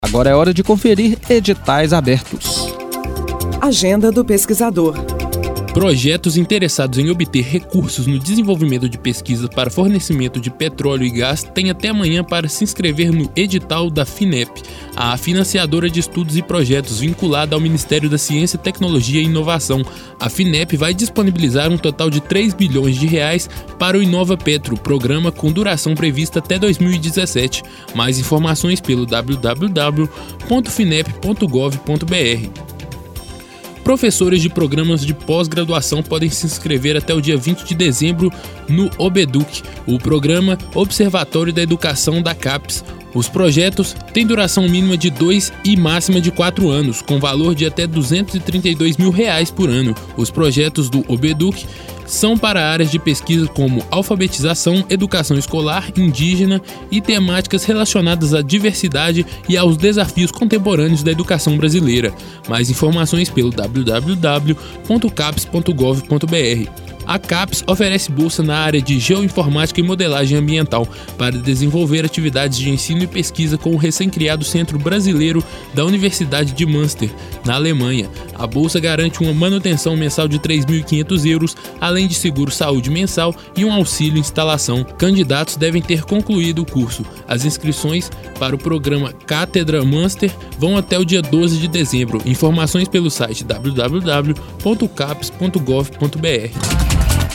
Agora é hora de conferir editais abertos. Agenda do pesquisador. Projetos interessados em obter recursos no desenvolvimento de pesquisa para fornecimento de petróleo e gás têm até amanhã para se inscrever no edital da FINEP, a financiadora de estudos e projetos vinculada ao Ministério da Ciência, Tecnologia e Inovação. A FINEP vai disponibilizar um total de R$ 3 bilhões para o Inova Petro, programa com duração prevista até 2017. Mais informações pelo www.finep.gov.br. Professores de programas de pós-graduação podem se inscrever até o dia 20 de dezembro no OBEDUC, o programa Observatório da Educação da CAPES. Os projetos têm duração mínima de 2 e máxima de 4 anos, com valor de até R$ 232 mil por ano. Os projetos do OBEDUC são para áreas de pesquisa como alfabetização, educação escolar, indígena e temáticas relacionadas à diversidade e aos desafios contemporâneos da educação brasileira. Mais informações pelo www.capes.gov.br. A CAPES oferece bolsa na área de geoinformática e modelagem ambiental para desenvolver atividades de ensino e pesquisa com o recém-criado Centro Brasileiro da Universidade de Münster, na Alemanha. A bolsa garante uma manutenção mensal de R$ 3.500, além de seguro-saúde mensal e um auxílio instalação. Candidatos devem ter concluído o curso. As inscrições para o programa Cátedra Münster vão até o dia 12 de dezembro. Informações pelo site www.capes.gov.br.